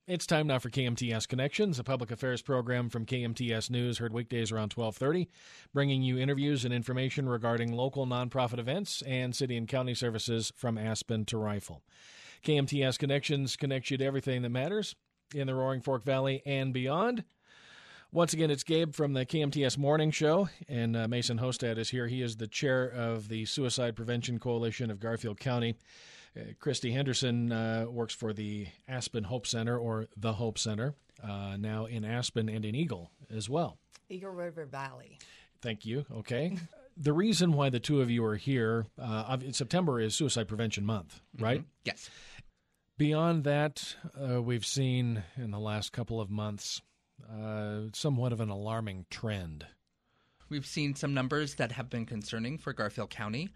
It's time now for KMTS Connections, a public affairs program from KMTS News, heard weekdays around 12:30, bringing you interviews and information regarding local nonprofit events and city and county services from Aspen to Rifle. KMTS Connections connects you to everything that matters in the Roaring Fork Valley and beyond. Once again, it's Gabe from the KMTS Morning Show, and Mason Hostad is here. He is the chair of the Suicide Prevention Coalition of Garfield County. Christy Henderson works for the Aspen Hope Center, or the Hope Center, now in Aspen and in Eagle as well. Eagle River Valley. Thank you. Okay. The reason why the two of you are here, September is Suicide Prevention Month, right? Mm-hmm. Yes. Beyond that, we've seen in the last couple of months somewhat of an alarming trend. We've seen some numbers that have been concerning for Garfield County.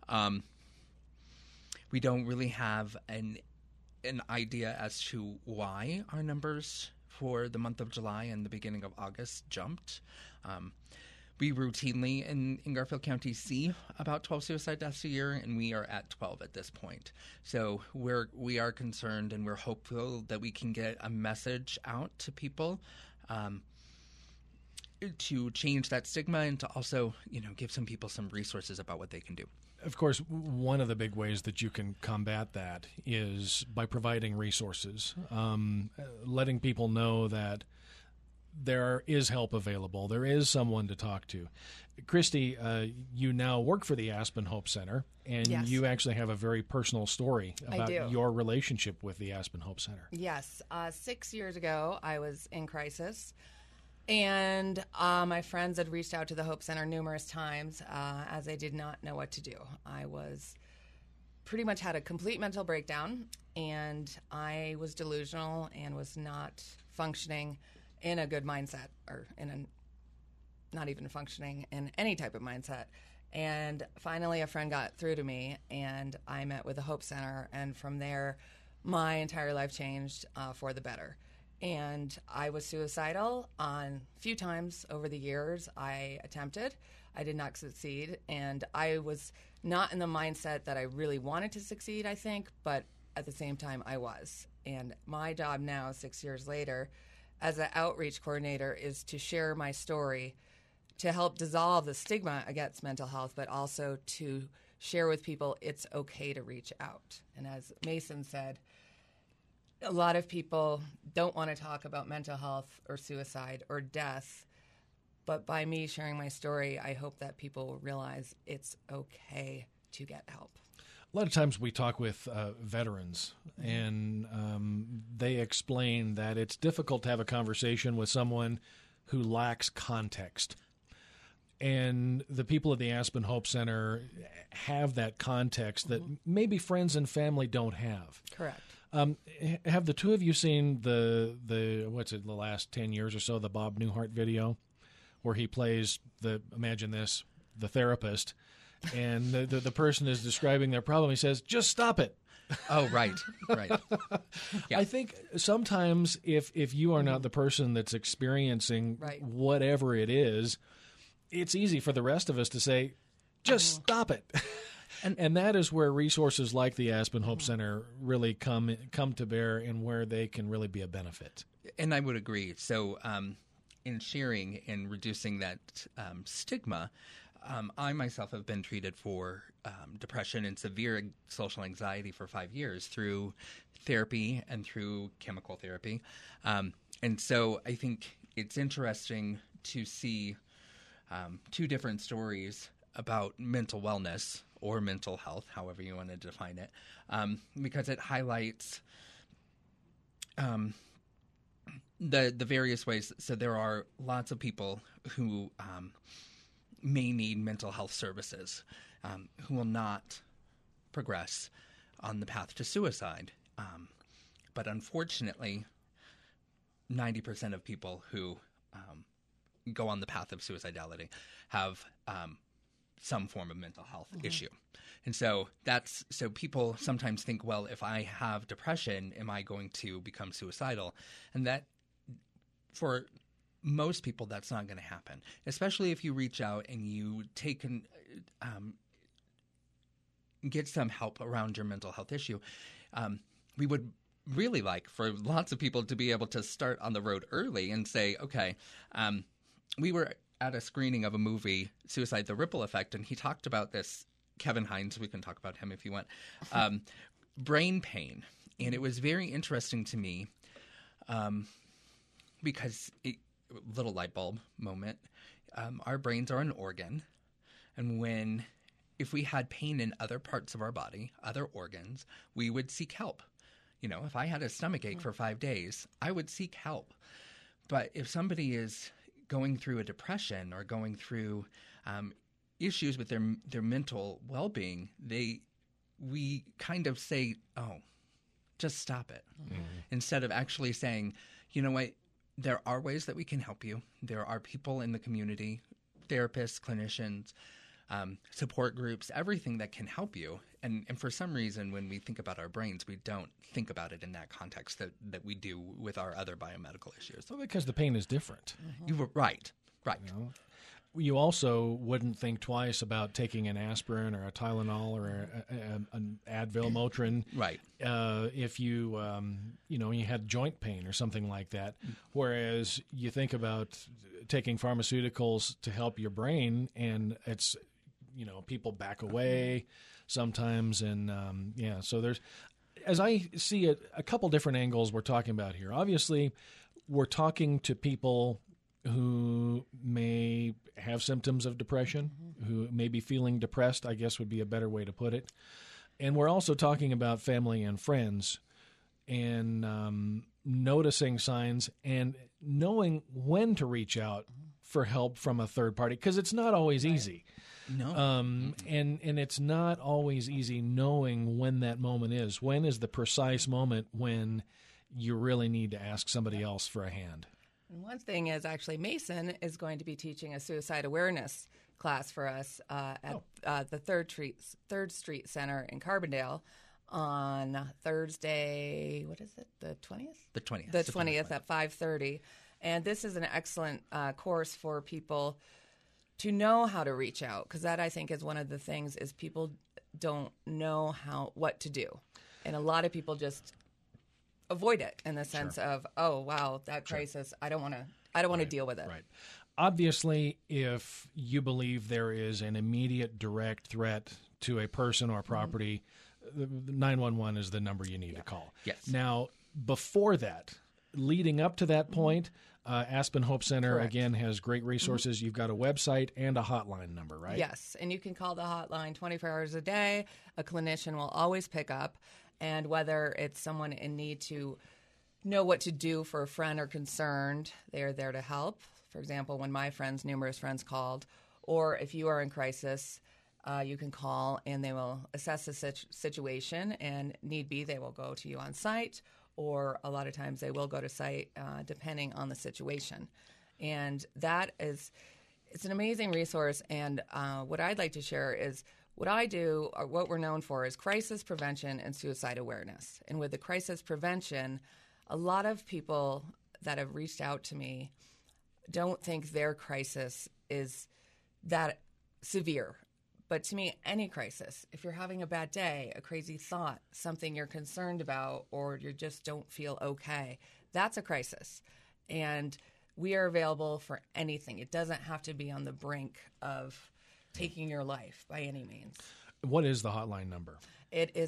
We don't really have an idea as to why our numbers for the month of July and the beginning of August jumped. We routinely in Garfield County see about 12 suicide deaths a year, and we are at 12 at this point. So we are concerned, and we're hopeful that we can get a message out to people to change that stigma and to also, give some people some resources about what they can do. Of course, one of the big ways that you can combat that is by providing resources, letting people know that there is help available. There is someone to talk to. Christy, you now work for the Aspen Hope Center, and Yes. you actually have a very personal story about do. your relationship with the Aspen Hope Center. Yes. 6 years ago, I was in crisis, and my friends had reached out to the Hope Center numerous times as I did not know what to do. I was pretty much had a complete mental breakdown, and I was delusional and was not functioning in a good mindset, or not even functioning in any type of mindset. And finally, a friend got through to me, and I met with the Hope Center, and from there, my entire life changed for the better. And I was suicidal a few times over the years. I attempted. I did not succeed, and I was not in the mindset that I really wanted to succeed, I think, but at the same time, I was. And my job now, 6 years later, as an outreach coordinator, is to share my story to help dissolve the stigma against mental health, but also to share with people it's okay to reach out. And as Mason said, a lot of people don't want to talk about mental health or suicide or death, but by me sharing my story, I hope that people will realize it's okay to get help. A lot of times we talk with veterans, and they explain that it's difficult to have a conversation with someone who lacks context. And the people at the Aspen Hope Center have that context that maybe friends and family don't have. Correct. Have the two of you seen the last 10 years or so, the Bob Newhart video where he plays the therapist, and the person is describing their problem. He says, "Just stop it." Oh, right. Yeah. I think sometimes if you are not the person that's experiencing whatever it is, it's easy for the rest of us to say, "Just stop it." And that is where resources like the Aspen Hope Center really come to bear, and where they can really be a benefit. And I would agree. So in sharing and reducing that stigma, I myself have been treated for depression and severe social anxiety for 5 years through therapy and through chemical therapy. And so I think it's interesting to see two different stories about mental wellness or mental health, however you want to define it, because it highlights the various ways. So there are lots of people who may need mental health services who will not progress on the path to suicide. But unfortunately, 90% of people who go on the path of suicidality have some form of mental health issue. And so people sometimes think, well, if I have depression, am I going to become suicidal? And that, for most people, that's not going to happen, especially if you reach out and you take get some help around your mental health issue. We would really like for lots of people to be able to start on the road early and say, okay, we were at a screening of a movie, Suicide: The Ripple Effect, and he talked about this. Kevin Hines, we can talk about him if you want, brain pain. And it was very interesting to me because, little light bulb moment, our brains are an organ. And if we had pain in other parts of our body, other organs, we would seek help. You know, if I had a stomach ache for 5 days, I would seek help. But if somebody is going through a depression or going through issues with their mental well-being, we kind of say, oh, just stop it. Mm-hmm. Instead of actually saying, you know what, there are ways that we can help you. There are people in the community, therapists, clinicians, support groups, everything that can help you. And for some reason, when we think about our brains, we don't think about it in that context that we do with our other biomedical issues. Well, because the pain is different. Mm-hmm. You were right. You know? You also wouldn't think twice about taking an aspirin or a Tylenol or an Advil, Motrin, right? If you you had joint pain or something like that. Whereas you think about taking pharmaceuticals to help your brain, and it's people back away sometimes, and so there's, as I see it, a couple different angles we're talking about here. Obviously, we're talking to people who may have symptoms of depression, who may be feeling depressed, I guess would be a better way to put it. And we're also talking about family and friends and noticing signs and knowing when to reach out for help from a third party, because it's not always easy. No. And it's not always easy knowing when that moment is. When is the precise moment when you really need to ask somebody else for a hand? And one thing is, actually, Mason is going to be teaching a suicide awareness class for us at the Third Street Center in Carbondale on Thursday. What is it? The 20th? The 20th. The 20th at 5:30. And this is an excellent course for people to know how to reach out, because that, I think, is one of the things is people don't know what to do. And a lot of people just avoid it in the sense of, oh, wow, that crisis, I don't want to deal with it. Right. Obviously, if you believe there is an immediate direct threat to a person or property, 911 is the number you need to call. Yes. Now, before that, leading up to that point, Aspen Hope Center, Correct. again, has great resources. You've got a website and a hotline number, right? Yes, and you can call the hotline 24 hours a day. A clinician will always pick up. And whether it's someone in need to know what to do for a friend or concerned, they are there to help. For example, when my numerous friends called, or if you are in crisis, you can call and they will assess the situation, and need be, they will go to you on site, or a lot of times they will go to site depending on the situation. And it's an amazing resource. And what I'd like to share is what I do, or what we're known for, is crisis prevention and suicide awareness. And with the crisis prevention, a lot of people that have reached out to me don't think their crisis is that severe. But to me, any crisis, if you're having a bad day, a crazy thought, something you're concerned about, or you just don't feel okay, that's a crisis. And we are available for anything. It doesn't have to be on the brink of taking your life by any means. What is the hotline number? It is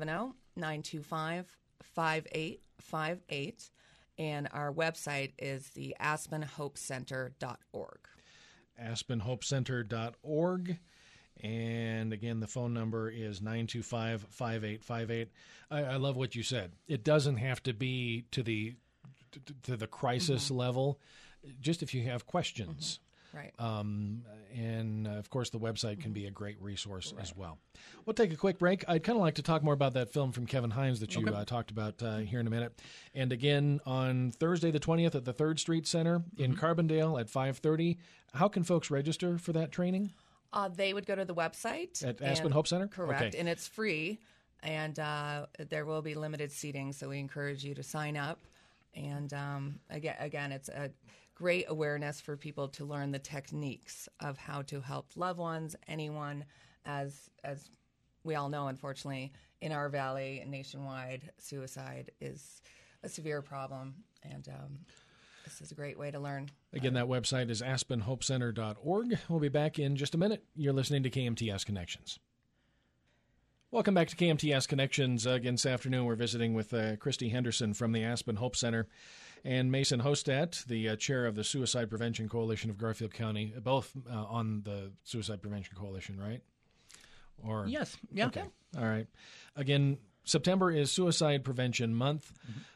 970-925-5858, and our website is the aspenhopecenter.org. aspenhopecenter.org. And again, the phone number is 925-5858. I love what you said. It doesn't have to be to the crisis level, just if you have questions. Right. And of course, the website can be a great resource as well. We'll take a quick break. I'd kind of like to talk more about that film from Kevin Hines that you talked about here in a minute. And again, on Thursday the 20th at the Third Street Center in Carbondale at 5:30. How can folks register for that training? They would go to the website. At Aspen Hope Center? Correct. Okay. And it's free. And there will be limited seating, so we encourage you to sign up. And again, it's a great awareness for people to learn the techniques of how to help loved ones, anyone, as we all know, unfortunately, in our valley and nationwide, suicide is a severe problem, and this is a great way to learn. Again, that website is aspenhopecenter.org. We'll be back in just a minute. You're listening to KMTS Connections. Welcome back to KMTS Connections. Again, this afternoon, we're visiting with Christy Henderson from the Aspen Hope Center and Mason Hostat, the chair of the Suicide Prevention Coalition of Garfield County, both on the Suicide Prevention Coalition, right? Or Yes. Yeah. Okay. All right. Again, September is Suicide Prevention Month.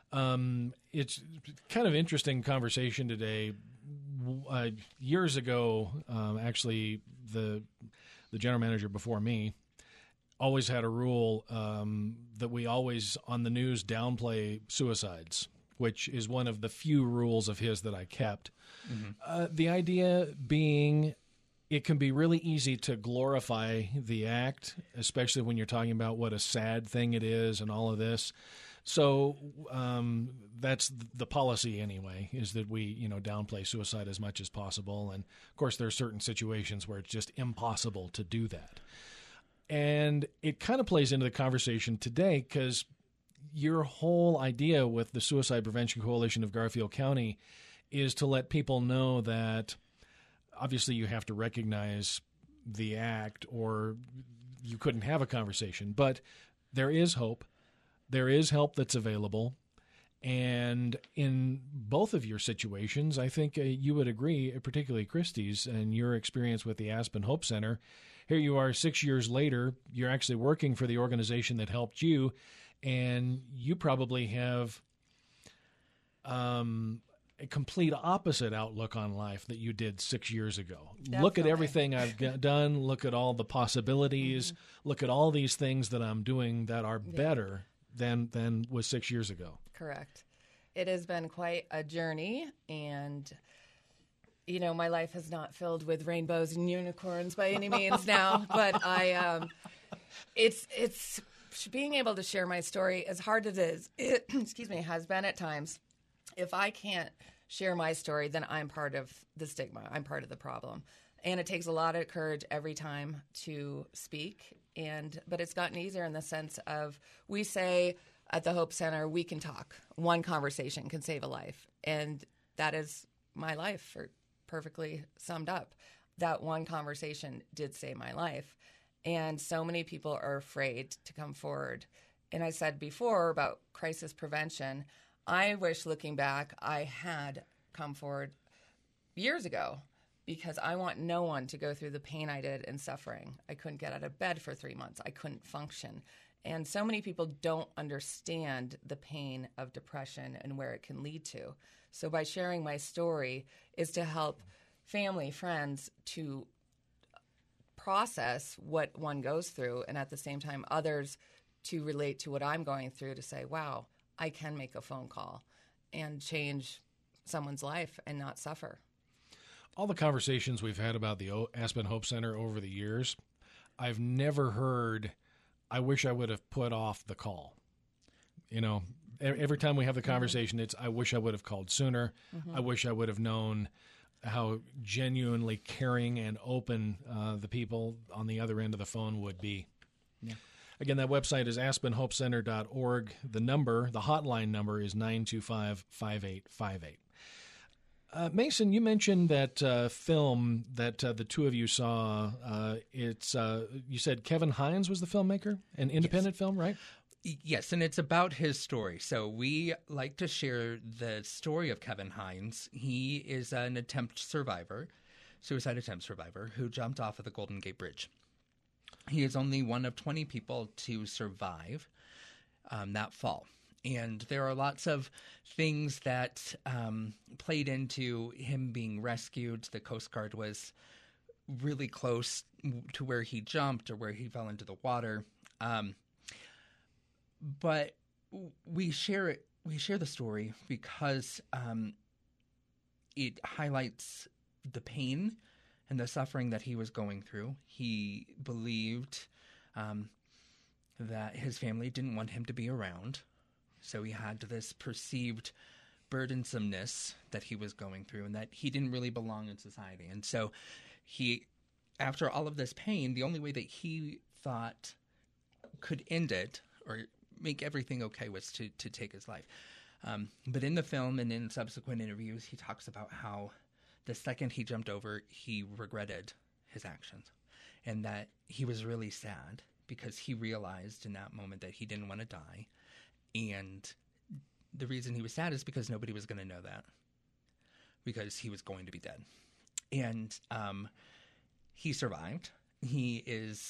It's kind of interesting conversation today. Years ago, actually, the general manager before me always had a rule that we always, on the news, downplay suicides, which is one of the few rules of his that I kept. The idea being it can be really easy to glorify the act, especially when you're talking about what a sad thing it is and all of this. So that's the policy anyway, is that we, downplay suicide as much as possible. And, of course, there are certain situations where it's just impossible to do that. And it kind of plays into the conversation today because your whole idea with the Suicide Prevention Coalition of Garfield County is to let people know that obviously you have to recognize the act or you couldn't have a conversation. But there is hope. There is help that's available. And in both of your situations, I think you would agree, particularly Christy's and your experience with the Aspen Hope Center. Here you are 6 years later, you're actually working for the organization that helped you, and you probably have a complete opposite outlook on life that you did 6 years ago. Definitely. Look at everything I've done. Look at all the possibilities. Look at all these things that I'm doing that are better than was 6 years ago. Correct. It has been quite a journey, and my life is not filled with rainbows and unicorns by any means now, but it's being able to share my story, as hard as it has been at times. If I can't share my story, then I'm part of the stigma. I'm part of the problem. And it takes a lot of courage every time to speak. But it's gotten easier in the sense of, we say at the Hope Center, we can talk. One conversation can save a life. And that is my life, perfectly summed up. That one conversation did save my life. And so many people are afraid to come forward. And I said before about crisis prevention, I wish, looking back, I had come forward years ago, because I want no one to go through the pain I did and suffering. I couldn't get out of bed for 3 months. I couldn't function. And so many people don't understand the pain of depression and where it can lead to. So by sharing my story is to help family, friends to process what one goes through, and at the same time others to relate to what I'm going through, to say, wow, I can make a phone call and change someone's life and not suffer. All the conversations we've had about the Aspen Hope Center over the years, I've never heard, I wish I would have put off the call. Every time we have the conversation, it's, I wish I would have called sooner. I wish I would have known how genuinely caring and open the people on the other end of the phone would be. Yeah. Again, that website is aspenhopecenter.org. The hotline number is 925-5858. Mason, you mentioned that film that the two of you saw. You said Kevin Hines was the filmmaker, an independent film, right? Yes, and it's about his story. So we like to share the story of Kevin Hines. He is an suicide attempt survivor, who jumped off of the Golden Gate Bridge. He is only one of 20 people to survive that fall. And there are lots of things that played into him being rescued. The Coast Guard was really close to where he jumped or where he fell into the water. But we share the story because it highlights the pain and the suffering that he was going through. He believed that his family didn't want him to be around. So he had this perceived burdensomeness that he was going through, and that he didn't really belong in society. And so after all of this pain, the only way that he thought could end it or make everything okay was to take his life. But in the film and in subsequent interviews, he talks about how the second he jumped over, he regretted his actions and that he was really sad because he realized in that moment that he didn't want to die. And the reason he was sad is because nobody was going to know that, because he was going to be dead. And he survived. He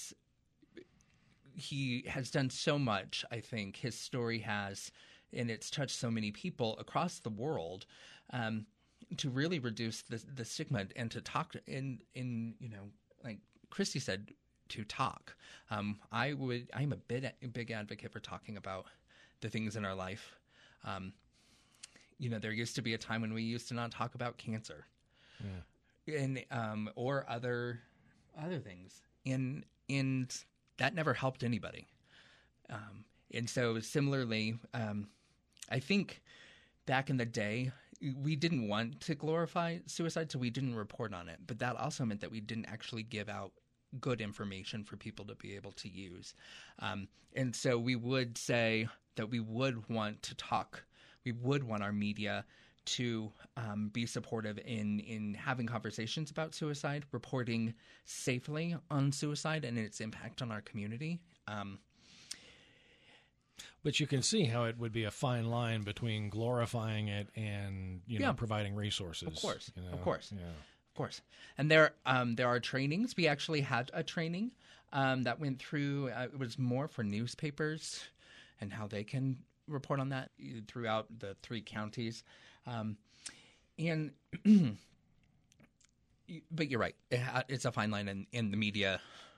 has done so much, I think. His story has, and it's touched so many people across the world, to really reduce the stigma and to talk in like Christy said, to talk. I'm a big advocate for talking about the things in our life. There used to be a time when we used to not talk about cancer, and or other things, and that never helped anybody. And so similarly, I think back in the day, we didn't want to glorify suicide, so we didn't report on it. But that also meant that we didn't actually give out good information for people to be able to use. And so we would say that we would want to talk. We would want our media to be supportive in having conversations about suicide, reporting safely on suicide and its impact on our community. But you can see how it would be a fine line between glorifying it and providing resources. Of course, you know? Of course. Yeah. Of course. And there are trainings. We actually had a training that went through. It was more for newspapers and how they can report on that throughout the 3 counties. But you're right. It's a fine line, and the media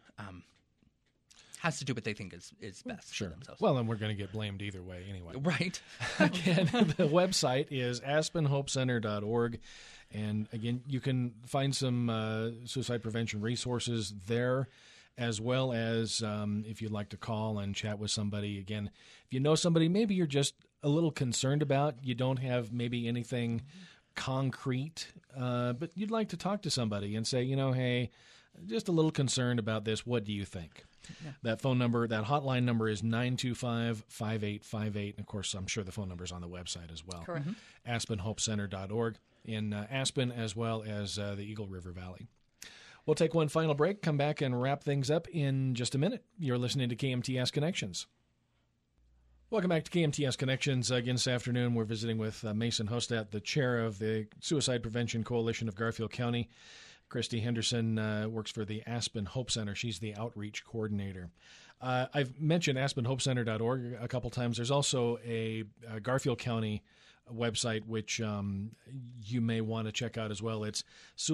has to do what they think is best for themselves. Well, and we're going to get blamed either way anyway. Right. Again, the website is aspenhopecenter.org. And again, you can find some suicide prevention resources there, as well as if you'd like to call and chat with somebody. Again, if you know somebody maybe you're just a little concerned about, you don't have maybe anything concrete, but you'd like to talk to somebody and say, hey, just a little concerned about this. What do you think? Yeah. That hotline number is 925-5858. And of course, I'm sure the phone number is on the website as well. Correct. AspenHopeCenter.org in Aspen, as well as the Eagle River Valley. We'll take one final break, come back and wrap things up in just a minute. You're listening to KMTS Connections. Welcome back to KMTS Connections. Again this afternoon, we're visiting with Mason Hostat, the chair of the Suicide Prevention Coalition of Garfield County. Christy Henderson works for the Aspen Hope Center. She's the outreach coordinator. I've mentioned AspenHopeCenter.org a couple times. There's also a Garfield County website, which you may want to check out as well. It's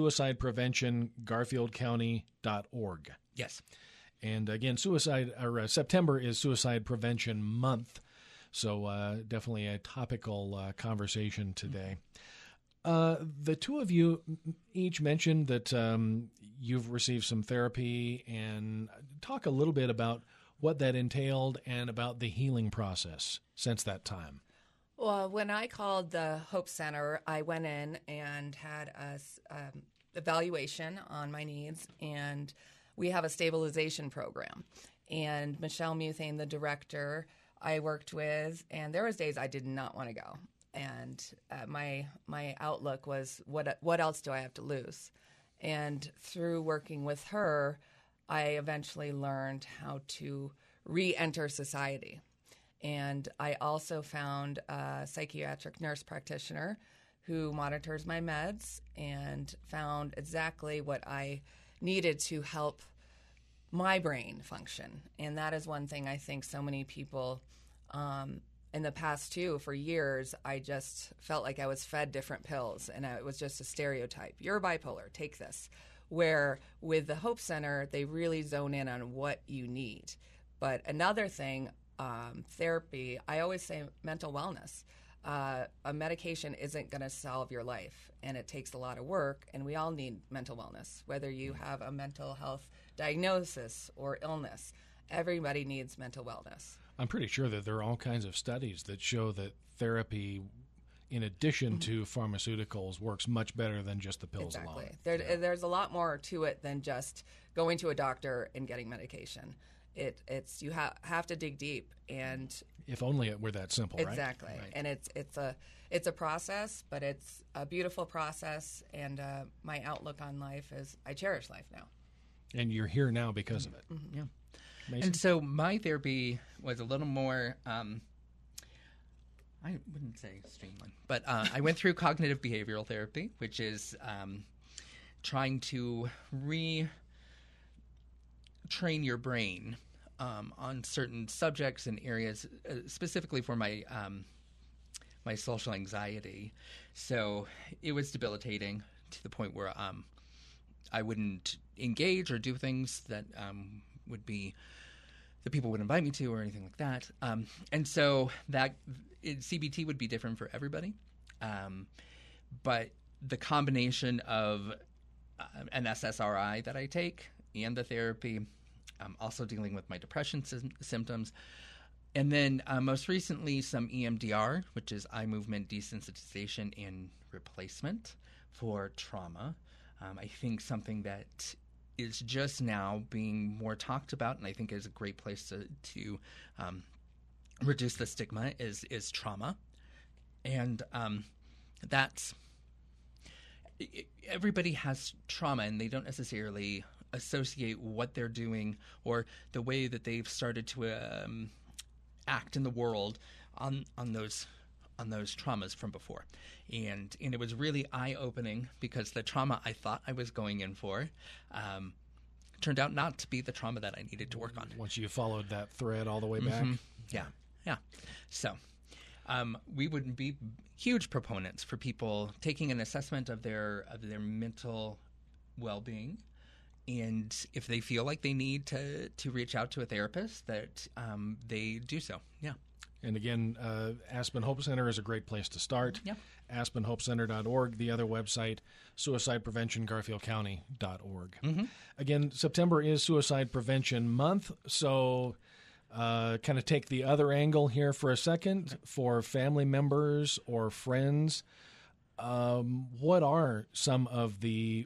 suicidepreventiongarfieldcounty.org. Yes. And again, September is Suicide Prevention Month, so definitely a topical conversation today. The two of you each mentioned that you've received some therapy, and talk a little bit about what that entailed and about the healing process since that time. Well, when I called the Hope Center, I went in and had a evaluation on my needs, and we have a stabilization program. And Michelle Muthane, the director, I worked with, and there was days I did not want to go. And my outlook was, what else do I have to lose? And through working with her, I eventually learned how to re-enter society. And I also found a psychiatric nurse practitioner who monitors my meds and found exactly what I needed to help my brain function. And that is one thing I think so many people in the past, too, for years, I just felt like I was fed different pills, and it was just a stereotype. You're bipolar, take this. Where with the Hope Center, they really zone in on what you need. But another thing, therapy, I always say mental wellness. A medication isn't going to solve your life, and it takes a lot of work, and we all need mental wellness, whether you have a mental health diagnosis or illness. Everybody needs mental wellness. I'm pretty sure that there are all kinds of studies that show that therapy, in addition to pharmaceuticals, works much better than just the pills alone. There's a lot more to it than just going to a doctor and getting medication. it's you have to dig deep, and if only it were that simple, right? Exactly. Right. And it's a process, but it's a beautiful process. And my outlook on life is I cherish life now. And you're here now because of it. Mm-hmm. Yeah. Mason? And so my therapy was a little more, I wouldn't say streamlined, but I went through cognitive behavioral therapy, which is trying to retrain your brain on certain subjects and areas, specifically for my my social anxiety. So it was debilitating to the point where I wouldn't engage or do things that would be that people would invite me to or anything like that. And so CBT would be different for everybody. But the combination of an SSRI that I take and the therapy, also dealing with my depression symptoms, and then most recently some EMDR, which is eye movement desensitization and replacement for trauma. I think something that is just now being more talked about, and I think is a great place to reduce the stigma is trauma, and that's everybody has trauma, and they don't necessarily associate what they're doing or the way that they've started to act in the world on those traumas from before. And it was really eye-opening because the trauma I thought I was going in for turned out not to be the trauma that I needed to work on. Once you followed that thread all the way back. Yeah. So we would be huge proponents for people taking an assessment of their mental well-being, and if they feel like they need to reach out to a therapist, that they do so. Yeah. And again, Aspen Hope Center is a great place to start. Yeah. AspenHopeCenter.org. The other website, SuicidePreventionGarfieldCounty.org. Mm-hmm. Again, September is Suicide Prevention Month, so kind of take the other angle here for a second. For family members or friends, what are some of the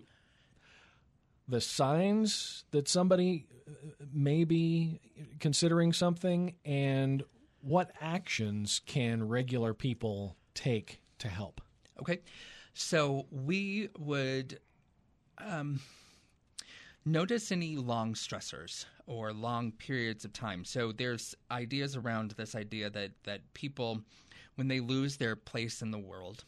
signs that somebody may be considering something, and what actions can regular people take to help? Okay. So we would notice any long stressors or long periods of time. So there's ideas around this idea that people, when they lose their place in the world,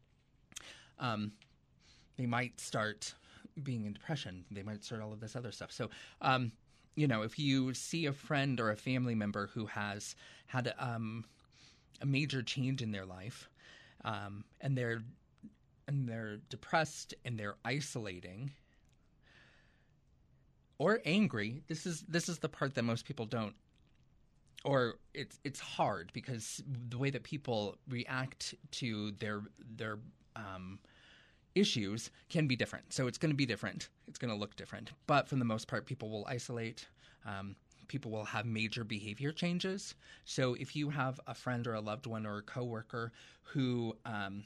they might start being in depression. They might start all of this other stuff. So, if you see a friend or a family member who has had a major change in their life, and they're depressed and they're isolating or angry, this is the part that most people don't, or it's hard because the way that people react to their issues can be different. So it's going to be different. It's going to look different. But for the most part, people will isolate. People will have major behavior changes. So if you have a friend or a loved one or a coworker who, I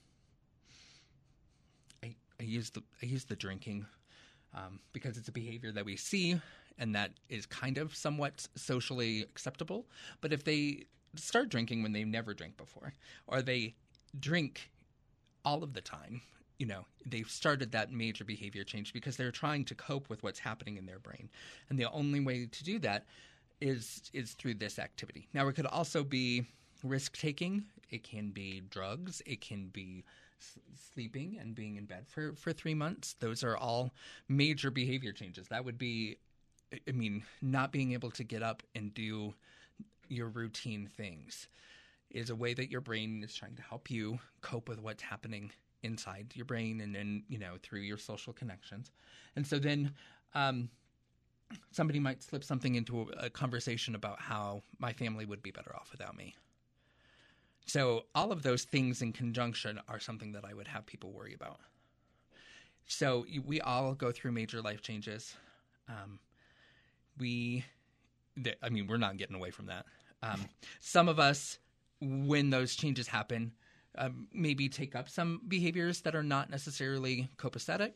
use the drinking because it's a behavior that we see and that is kind of somewhat socially acceptable. But if they start drinking when they never drank before, or they drink all of the time, they've started that major behavior change because they're trying to cope with what's happening in their brain. And the only way to do that is through this activity. Now, it could also be risk-taking. It can be drugs. It can be sleeping and being in bed for 3 months. Those are all major behavior changes. That would be, not being able to get up and do your routine things is a way that your brain is trying to help you cope with what's happening inside your brain and then, through your social connections. And so then somebody might slip something into a conversation about how my family would be better off without me. So all of those things in conjunction are something that I would have people worry about. So we all go through major life changes. We're not getting away from that. Some of us, when those changes happen, maybe take up some behaviors that are not necessarily copacetic,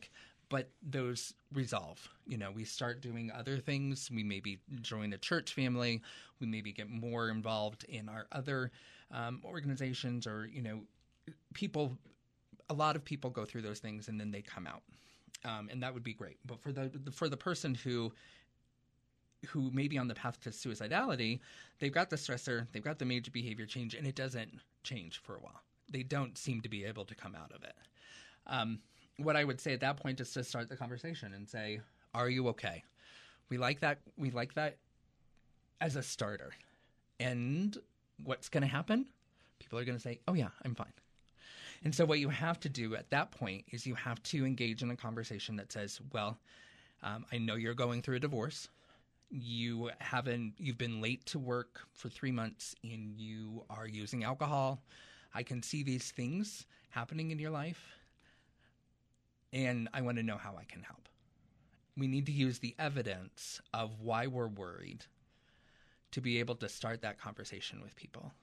but those resolve. We start doing other things. We maybe join a church family. We maybe get more involved in our other organizations, or people. A lot of people go through those things and then they come out, and that would be great. But for the person who may be on the path to suicidality, they've got the stressor, they've got the major behavior change, and it doesn't change for a while. They don't seem to be able to come out of it. What I would say at that point is to start the conversation and say, "Are you okay?" We like that. We like that as a starter. And what's going to happen? People are going to say, "Oh yeah, I'm fine." And so what you have to do at that point is you have to engage in a conversation that says, "Well, I know you're going through a divorce. You've been late to work for 3 months, and you are using alcohol. I can see these things happening in your life, and I want to know how I can help." We need to use the evidence of why we're worried to be able to start that conversation with people.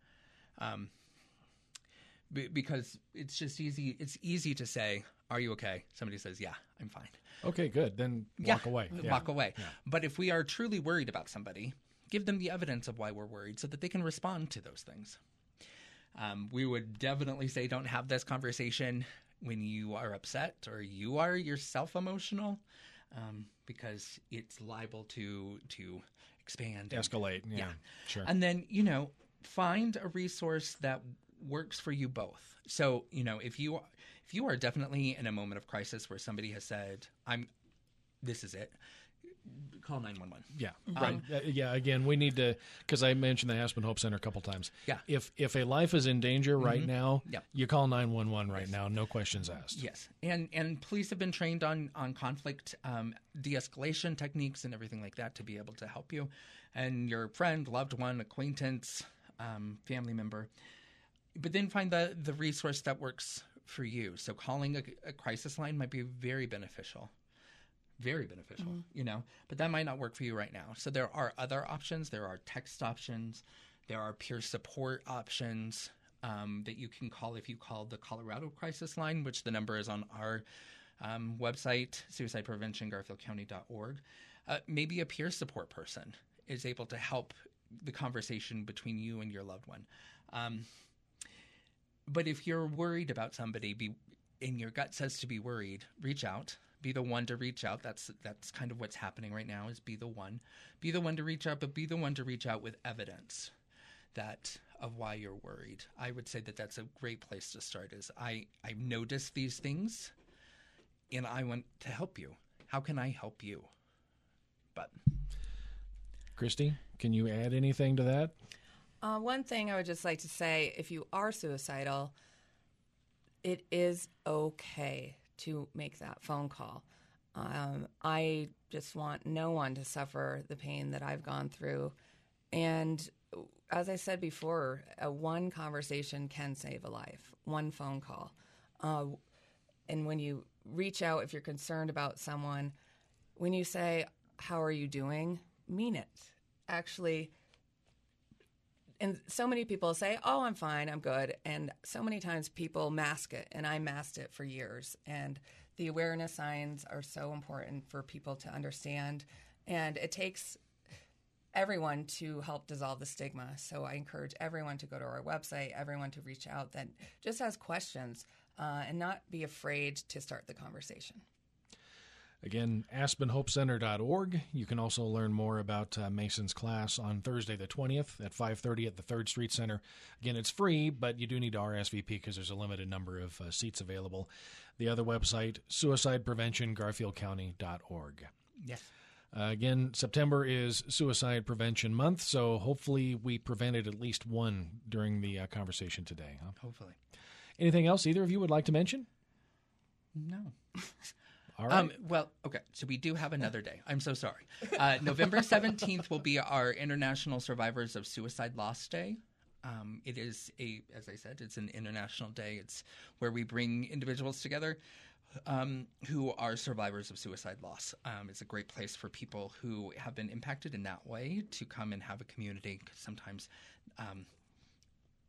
Because it's just easy. It's easy to say, "Are you okay?" Somebody says, "Yeah, I'm fine." Okay, good. Then walk away. Yeah. Walk away. Yeah. But if we are truly worried about somebody, give them the evidence of why we're worried so that they can respond to those things. We would definitely say don't have this conversation when you are upset or you are yourself emotional, because it's liable to expand. Escalate. Yeah. Sure. And then, find a resource that works for you both. So, if you are definitely in a moment of crisis where somebody has said, this is it, call 911. Yeah. Right. Again, we need to, because I mentioned the Aspen Hope Center a couple times. Yeah. If a life is in danger right now, Yep. you call 911 right now. No questions asked. Yes. And police have been trained on conflict de-escalation techniques and everything like that to be able to help you and your friend, loved one, acquaintance, family member. But then find the resource that works for you. So calling a crisis line might be very beneficial. Very beneficial, but that might not work for you right now. So there are other options. There are text options. There are peer support options that you can call if you call the Colorado Crisis Line, which the number is on our website, suicidepreventiongarfieldcounty.org. Maybe a peer support person is able to help the conversation between you and your loved one. But if you're worried about somebody and your gut says to be worried, reach out. Be the one to reach out. That's kind of what's happening right now, is be the one. Be the one to reach out, but be the one to reach out with evidence of why you're worried. I would say that that's a great place to start, is I've noticed these things and I want to help you. How can I help you? But Christy, can you add anything to that? One thing I would just like to say, if you are suicidal, it is okay to make that phone call. I just want no one to suffer the pain that I've gone through. And as I said before, one conversation can save a life, one phone call. And when you reach out, if you're concerned about someone, when you say, "How are you doing?" mean it. Actually, and so many people say, "Oh, I'm fine, I'm good." And so many times people mask it, and I masked it for years. And the awareness signs are so important for people to understand. And it takes everyone to help dissolve the stigma. So I encourage everyone to go to our website, everyone to reach out that just has questions, and not be afraid to start the conversation. Again, aspenhopecenter.org. You can also learn more about Mason's class on Thursday the 20th at 5:30 at the 3rd Street Center. Again, it's free, but you do need to RSVP because there's a limited number of seats available. The other website, suicidepreventiongarfieldcounty.org. yes. Again, September is Suicide Prevention Month, so hopefully we prevented at least one during the conversation today. Huh? Hopefully. Anything else either of you would like to mention? No. All right. Well, okay, so we do have another day. I'm so sorry. November 17th will be our International Survivors of Suicide Loss Day. It is as I said, it's an international day. It's where we bring individuals together who are survivors of suicide loss. It's a great place for people who have been impacted in that way to come and have a community, because sometimes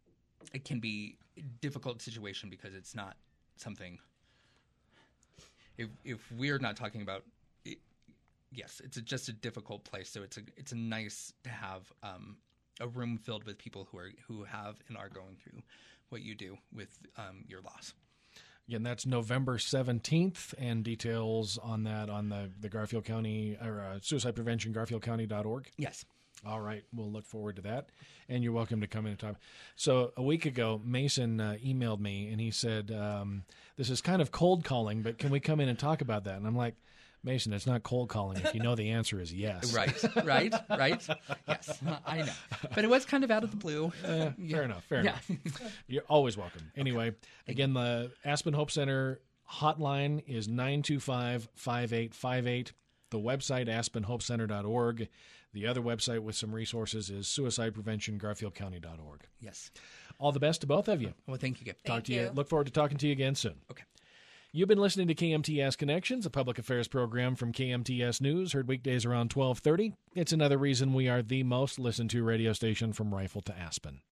it can be a difficult situation because it's not something if we're not talking about it, yes, it's just a difficult place. So it's a nice to have a room filled with people who have and are going through what you do with your loss. Again, that's November 17th, and details on that on the Garfield County or Suicide Prevention, GarfieldCounty.org. Yes. All right. We'll look forward to that. And you're welcome to come in and talk. So a week ago, Mason emailed me, and he said, this is kind of cold calling, but can we come in and talk about that? And I'm like, Mason, it's not cold calling if you know the answer is yes. Right. Yes, I know. But it was kind of out of the blue. Fair enough. You're always welcome. Anyway, again, the Aspen Hope Center hotline is 925-5858. The website, aspenhopecenter.org. The other website with some resources is Suicide Prevention, GarfieldCounty.org. Yes. All the best to both of you. Well, thank you, Gabe. Thank you. Look forward to talking to you again soon. Okay. You've been listening to KMTS Connections, a public affairs program from KMTS News, heard weekdays around 12:30. It's another reason we are the most listened to radio station from Rifle to Aspen.